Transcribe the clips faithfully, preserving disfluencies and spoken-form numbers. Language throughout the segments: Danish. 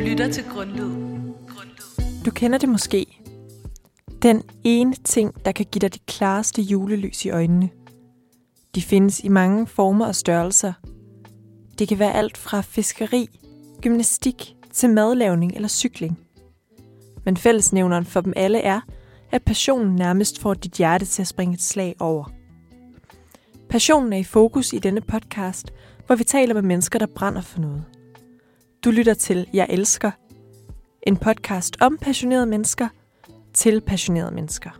lytter til Grundlyd. Du kender det måske. Den ene ting, der kan give dig de klareste julelys i øjnene. De findes i mange former og størrelser. Det kan være alt fra fiskeri, gymnastik til madlavning eller cykling. Men fællesnævneren for dem alle er, at passionen nærmest får dit hjerte til at springe et slag over. Passionen er i fokus i denne podcast, hvor vi taler med mennesker, der brænder for noget. Du lytter til Jeg Elsker, en podcast om passionerede mennesker til passionerede mennesker.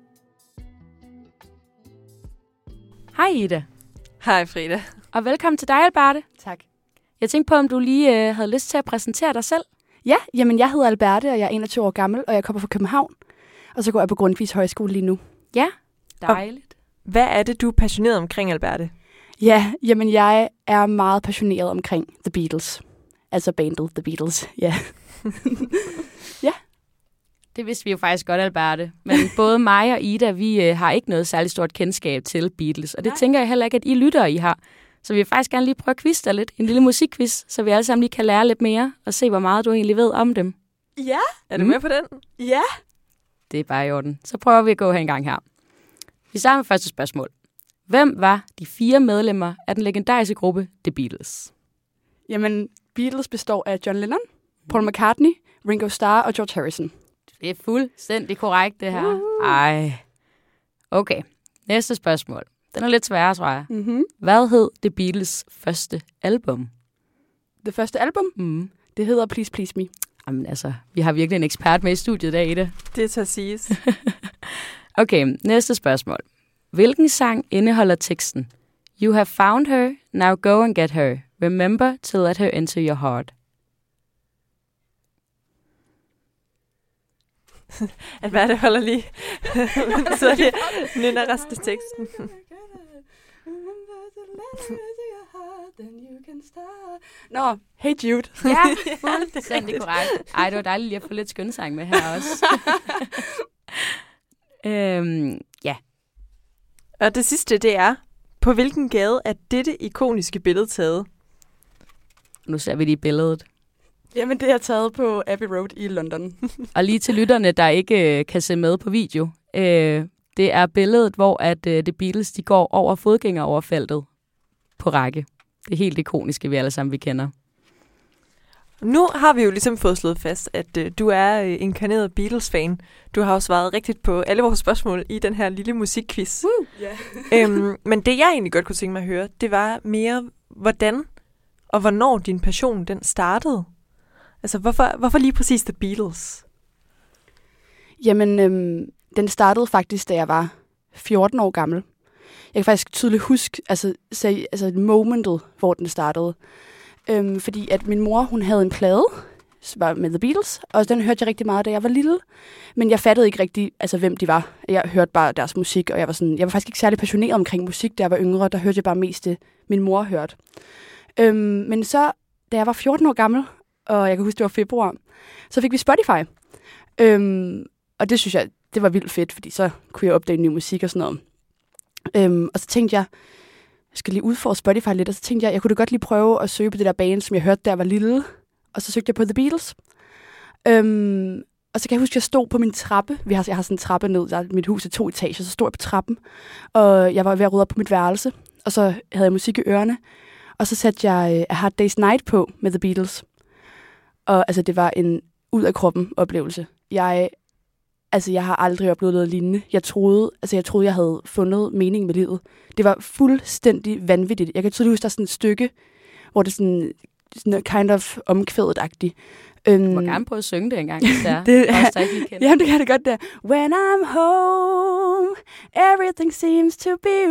Hej Ida. Hej Frida. Og velkommen til dig, Alberte. Tak. Jeg tænkte på, om du lige øh, havde lyst til at præsentere dig selv. Ja, jamen jeg hedder Alberte, og jeg er enogtyve år gammel, og jeg kommer fra København. Og så går jeg på Grundtvigs Højskole lige nu. Ja, dejligt. Og hvad er det, du er passioneret omkring, Alberte? Ja, jamen jeg er meget passioneret omkring The Beatles. Altså bandet The Beatles, ja. Ja. Det vidste vi jo faktisk godt, Alberte. Men både mig og Ida, vi øh, har ikke noget særligt stort kendskab til Beatles. Og det Nej. tænker jeg heller ikke, at I lytter, I har. Så vi vil faktisk gerne lige prøve at quizze dig lidt. En lille musikquiz, så vi alle sammen lige kan lære lidt mere og se, hvor meget du egentlig ved om dem. Ja. Er du mm. med på den? Ja. Det er bare i orden. Så prøver vi at gå her en gang her. Vi starter med første spørgsmål. Hvem var de fire medlemmer af den legendariske gruppe The Beatles? Jamen, Beatles består af John Lennon, Paul McCartney, Ringo Starr og George Harrison. Det er fuldstændig korrekt, det her. Ej. Okay, næste spørgsmål. Den er lidt sværere, tror jeg. Mm-hmm. Hvad hed The Beatles' første album? Det første album? Mm. Det hedder Please Please Me. Jamen altså, vi har virkelig en ekspert med i studiet i dag, Ida. Det tager siges. Okay, næste spørgsmål. Hvilken sang indeholder teksten? You have found her, now go and get her. Remember to let her into your heart. At hvad det holder lige. Så det nynner resten af teksten. Nå, Hey Jude. Ja, fuldstændig korrekt. Ej, det var dejligt lige at få lidt skønsang med her også. øhm, ja. Og det sidste, det er, på hvilken gade er dette ikoniske billede taget? Nu ser vi lige billedet. Jamen, det er taget på Abbey Road i London. Og lige til lytterne, der ikke øh, kan se med på video. Øh, det er billedet, hvor at øh, The Beatles de går over fodgængeroverfeltet på række. Det er helt ikoniske, vi alle sammen vi kender. Nu har vi jo ligesom fået slået fast, at øh, du er øh, inkarneret Beatles-fan. Du har jo svaret rigtigt på alle vores spørgsmål i den her lille musikquiz. Uh, yeah. øhm, men det, jeg egentlig godt kunne tænke mig at høre, det var mere, hvordan og hvornår din passion den startede. Altså, hvorfor, hvorfor lige præcis The Beatles? Jamen, øhm, den startede faktisk, da jeg var fjorten år gammel. Jeg kan faktisk tydeligt huske altså, sag, altså momentet, hvor den startede. Øhm, fordi at min mor, hun havde en plade var med The Beatles, og den hørte jeg rigtig meget, da jeg var lille. Men jeg fattede ikke rigtig, altså, hvem de var. Jeg hørte bare deres musik, og jeg var, sådan, jeg var faktisk ikke særlig passioneret omkring musik, da jeg var yngre. Der hørte jeg bare mest det, min mor hørte. Øhm, men så, da jeg var fjorten år gammel, og jeg kan huske, det var februar, så fik vi Spotify. Øhm, og det synes jeg, det var vildt fedt, fordi så kunne jeg opdage ny musik og sådan noget. Øhm, og så tænkte jeg, jeg skal lige udfordre Spotify lidt, og så tænkte jeg, jeg kunne da godt lige prøve at søge på det der band, som jeg hørte, da jeg var lille. Og så søgte jeg på The Beatles. Øhm, og så kan jeg huske, at jeg stod på min trappe. Vi har, jeg har sådan en trappe ned, der er mit hus er to etager, så stod jeg på trappen. Og jeg var ved at rydde op på mit værelse, og så havde jeg musik i ørerne. Og så satte jeg A Hard Day's Night på med The Beatles. Og altså, det var en ud-af-kroppen oplevelse. Jeg, altså, jeg har aldrig oplevet noget lignende. Jeg troede, altså, jeg troede, jeg havde fundet mening med livet. Det var fuldstændig vanvittigt. Jeg kan tydeligt huske, der er sådan et stykke, hvor det er sådan, sådan kind of omkvædet-agtigt. Du må gerne prøve at synge det engang, hvis det er. det, også, der ikke kender. Jamen, det kan det godt der. When I'm home, everything seems to be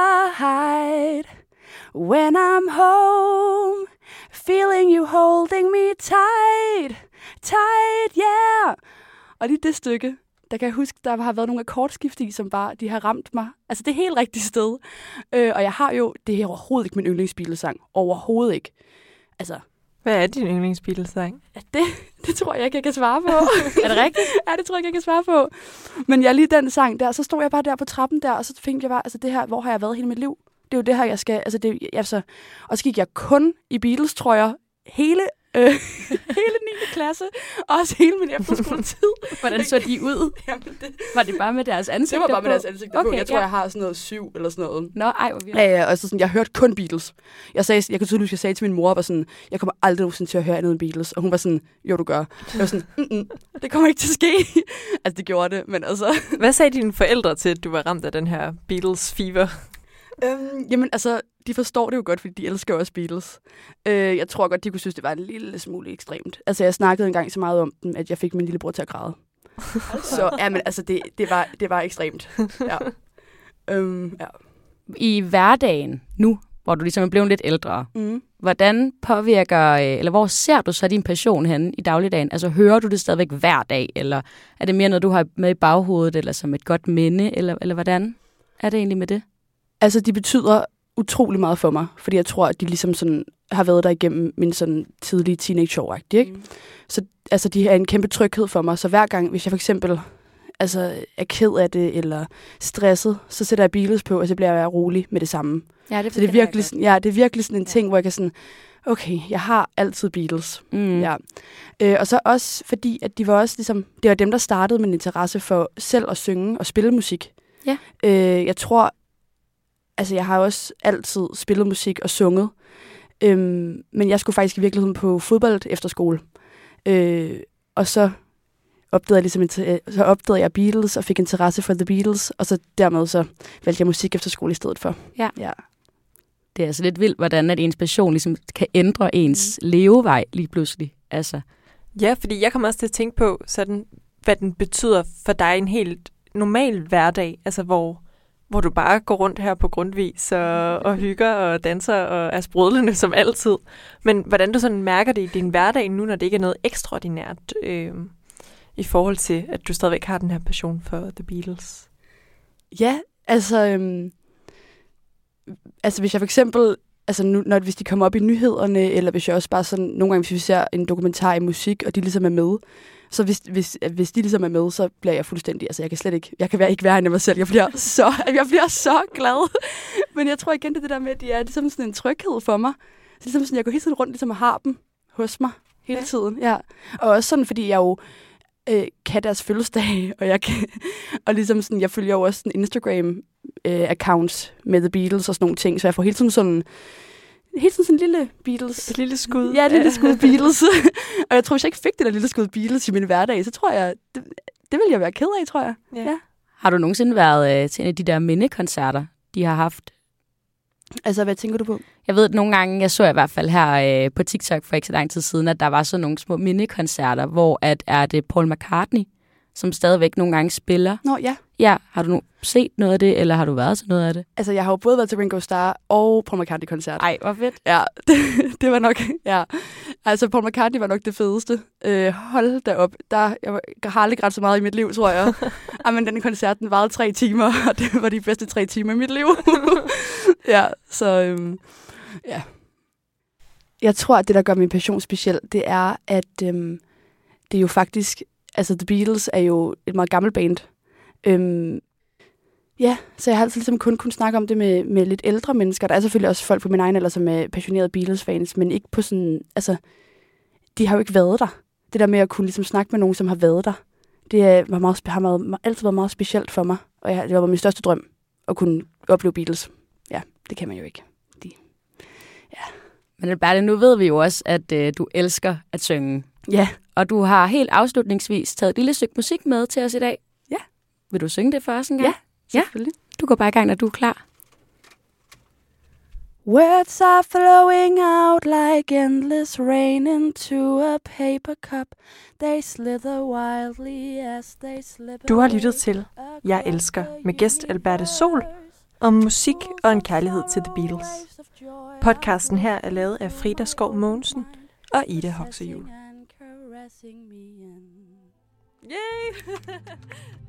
right. When I'm home, feeling you holding me tight, tight, yeah. Og lige det stykke, der kan jeg huske, der har været nogle akkordskift i, som bare, de har ramt mig. Altså, det er helt rigtigt sted. Øh, og jeg har jo, det er overhovedet ikke min yndlingsbilesang. Overhovedet ikke. Altså. Hvad er din yndlingsbilesang? Ja, det, det tror jeg ikke, jeg kan svare på. Er det rigtigt? Ja, det tror jeg ikke, jeg kan svare på. Men jeg lige den sang der, så stod jeg bare der på trappen der, og så tænkte jeg bare, altså det her, hvor har jeg været hele mit liv? Det er jo det her, jeg skal, altså det, altså, og så gik jeg kun i Beatles-trøjer hele Øh, hele niende klasse, og også hele min efterskoletid. Hvordan så de ud? Jamen, det, Var det bare med deres ansigter det var bare med på? deres ansigter Okay, på. Jeg tror, ja. jeg har sådan noget syv eller sådan noget. Nå, ej, hvor vildt. Ja, ja, og så sådan, jeg hørte kun Beatles. Jeg sagde, jeg kan tydeligt, jeg sagde til min mor, var sådan, jeg kommer aldrig nogensinde til at høre andet end Beatles. Og hun var sådan, jo, du gør. Jeg var sådan, mm-mm, det kommer ikke til at ske. Altså, det gjorde det, men altså... Hvad sagde dine forældre til, at du var ramt af den her Beatles-fever? Øhm, jamen, altså, de forstår det jo godt, fordi de elsker også Beatles. Øh, jeg tror godt, de kunne synes, det var en lille smule ekstremt. Altså, jeg snakkede engang så meget om dem, at jeg fik min lillebror til at græde. Så, ja, men altså, det, det, var, det var ekstremt. Ja. Øhm, ja. I hverdagen nu, hvor du ligesom er blevet lidt ældre, Mm. hvordan påvirker, øh, eller hvor ser du så din passion henne i dagligdagen? Altså, hører du det stadigvæk hver dag, eller er det mere noget, du har med i baghovedet, eller som et godt minde, eller, eller hvordan er det egentlig med det? Altså, de betyder utrolig meget for mig, fordi jeg tror, at de ligesom sådan har været der igennem min sådan tidlige teenageår, ikke? Mm. Så altså, de er en kæmpe tryghed for mig, så hver gang, hvis jeg for eksempel altså, er ked af det, eller stresset, så sætter jeg Beatles på, og så bliver jeg rolig med det samme. Ja, det så det er virkelig, sådan, ja, det er virkelig sådan en ting, hvor jeg kan sådan, okay, jeg har altid Beatles. Mm. Ja. Øh, og så også fordi, at de var også ligesom, det var dem, der startede min interesse for selv at synge og spille musik. Ja. Øh, jeg tror, altså jeg har også altid spillet musik og sunget, øhm, men jeg skulle faktisk i virkeligheden på fodbold efter skole. Øh, og så opdagede jeg ligesom, så opdagede jeg Beatles og fik interesse for The Beatles, og så dermed så valgte jeg musik efter skole i stedet for. Ja. Ja. Det er altså lidt vildt, hvordan at ens passion ligesom kan ændre ens mm. levevej lige pludselig. Altså. Ja, fordi jeg kommer også til at tænke på, sådan, hvad den betyder for dig i en helt normal hverdag, altså hvor, hvor du bare går rundt her på Grundvis og, og hygger og danser og er sprudlende som altid. Men hvordan du sådan mærker det i din hverdag nu, når det ikke er noget ekstraordinært, øh, i forhold til, at du stadigvæk har den her passion for The Beatles? Ja, altså, øhm, altså hvis jeg for eksempel, altså nu, når, hvis de kommer op i nyhederne, eller hvis jeg også bare sådan, nogle gange hvis vi ser en dokumentar i musik, og de ligesom er med, så hvis, hvis, hvis de ligesom er med, så bliver jeg fuldstændig, altså jeg kan slet ikke, jeg kan være, ikke være inde i mig selv, jeg bliver så, jeg bliver så glad. Men jeg tror igen, det, det der med, at de er ligesom sådan en tryghed for mig. Så ligesom sådan, jeg går hele tiden rundt ligesom og har dem hos mig hele tiden, ja. Og også sådan, fordi jeg jo øh, kan deres fødselsdag, og jeg kan, og ligesom sådan, jeg følger jo også sådan Instagram-accounts øh, med The Beatles og sådan nogle ting, så jeg får hele tiden sådan, hele tiden sådan en lille Beatles. Et lille skud. Ja, et lille skud Beatles. Og jeg tror, hvis jeg ikke fik det der lille skud Beatles i min hverdag, så tror jeg, det, det ville jeg være ked af, tror jeg. Ja. Ja. Har du nogensinde været øh, til en af de der mindekoncerter, de har haft? Altså, hvad tænker du på? Jeg ved, at nogle gange, jeg så i hvert fald her øh, på TikTok for ikke så lang tid siden, at der var sådan nogle små mindekoncerter, hvor at er det Paul McCartney, som stadigvæk nogle gange spiller. Nå, ja. Ja, har du nu set noget af det, eller har du været til noget af det? Altså, jeg har jo både været til Ringo Starr og Paul McCartney-koncert. Ej, hvor fedt. Ja, det, det var nok, ja. Altså, Paul McCartney var nok det fedeste. Øh, hold da op. Der, jeg har aldrig grædt så meget i mit liv, tror jeg. Ej, men den koncert, den varede tre timer, og det var de bedste tre timer i mit liv. Ja, så øhm, ja. Jeg tror, at det, der gør min passion speciel, det er, at øhm, det er jo faktisk, altså The Beatles er jo et meget gammelt band. Øhm, ja, så jeg har altid ligesom kun kunnet snakke om det med, med lidt ældre mennesker. Der er selvfølgelig også folk på min egen alder, som er passionerede Beatles-fans, men ikke på sådan, altså, de har jo ikke været der. Det der med at kunne ligesom snakke med nogen, som har været der, det er, var meget, har meget, altid været meget specielt for mig, og jeg, det var min største drøm, at kunne opleve Beatles. Ja, det kan man jo ikke. De, ja. Men Alberte, nu ved vi jo også, at øh, du elsker at synge. Ja. Og du har helt afslutningsvis taget et lille stykke musik med til os i dag. Ja. Vil du synge det for os en gang? Ja, selvfølgelig. Ja. Du går bare i gang, når du er klar. Words are flowing out like endless rain into a paper cup. They slither wildly as they slip. Du har lyttet til Jeg elsker med gæst Alberte Sol om musik og en kærlighed til The Beatles. Podcasten her er lavet af Frida Skov Mogensen og Ida Hoxehjul. Yay!